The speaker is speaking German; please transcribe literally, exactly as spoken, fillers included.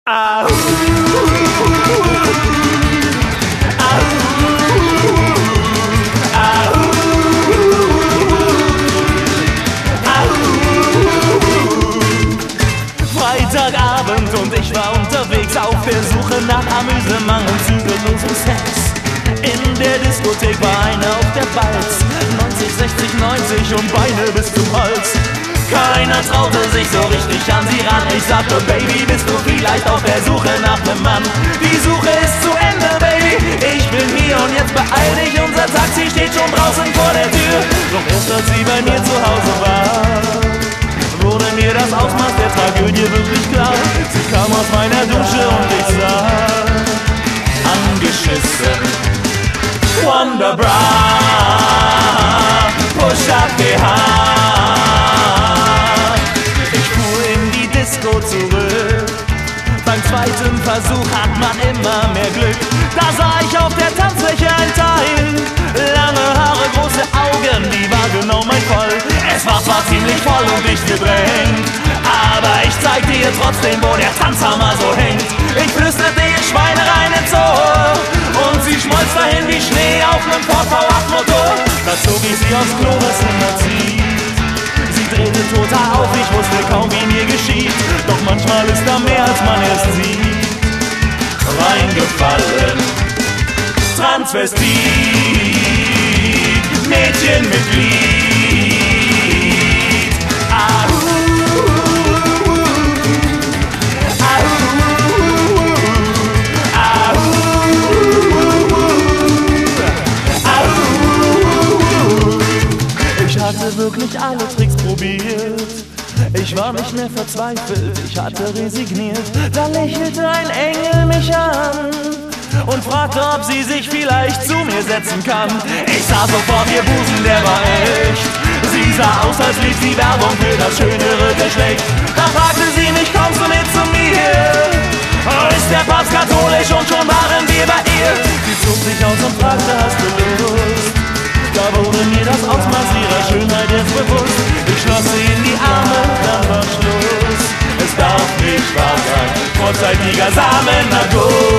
Au, au, au, Freitagabend und ich war unterwegs auf der Suche nach Amüsement und zügellosem Sex. In der Diskothek war einer auf der Balz, neunzig, sechzig, neunzig und Beine bis zum Hals. Keiner traute sich so richtig an sie ran. Ich sagte, Baby, bist du vielleicht auf der Suche nach nem Mann? Die Suche ist zu Ende, Baby, ich bin hier und jetzt beeil dich. Unser Taxi steht schon draußen vor der Tür. Doch erst als sie bei mir zu Hause war, wurde mir das Ausmaß der Tragödie wirklich klar. Sie kam aus meiner Dusche und ich sah angeschissen Wonder Bra, Push-Up G H. Ich fuhr in die Disco zurück. Beim zweiten Versuch hat man immer mehr Glück. Da sah ich auf der Tanzfläche ein Teil, lange Haare, große Augen, die war genau mein Fall. Es war zwar ziemlich voll und dicht gedrängt, aber ich zeig dir trotzdem, wo der Tanzhammer so hängt. Ich flüsterte ihr Schweinereien ins Ohr und sie schmolz dahin wie Schnee auf nem Ford V acht Motor. Da zog ich sie aufs Klo, was immer zieht. Sie drehte total auf, ich wusste kaum, wie mir geschieht. Doch manchmal ist da mehr, als man erst sieht. Reingefallen, Transvestit, Mädchen mit Glied. Au, au, au, au. Ich hatte wirklich alle Tricks probiert. Ich war nicht mehr verzweifelt, ich hatte resigniert. Da lächelte ein Engel mich an und fragte, ob sie sich vielleicht zu mir setzen kann. Ich sah sofort, ihr Busen, der war echt. Sie sah aus, als lief sie Werbung für das schönere Geschlecht. Da fragte sie mich, kommst du mit zu mir? Ist der Papst katholisch und schon waren wir bei ihr. Sie zog sich aus und fragte, hast du Lust? Da wurde mir das Ausmaß ihrer Schönheit jetzt bewusst. Ich schloss sie in die Arme, dann war Schluss. Es darf nicht wahr sein, vorzeitiger Samenerguss.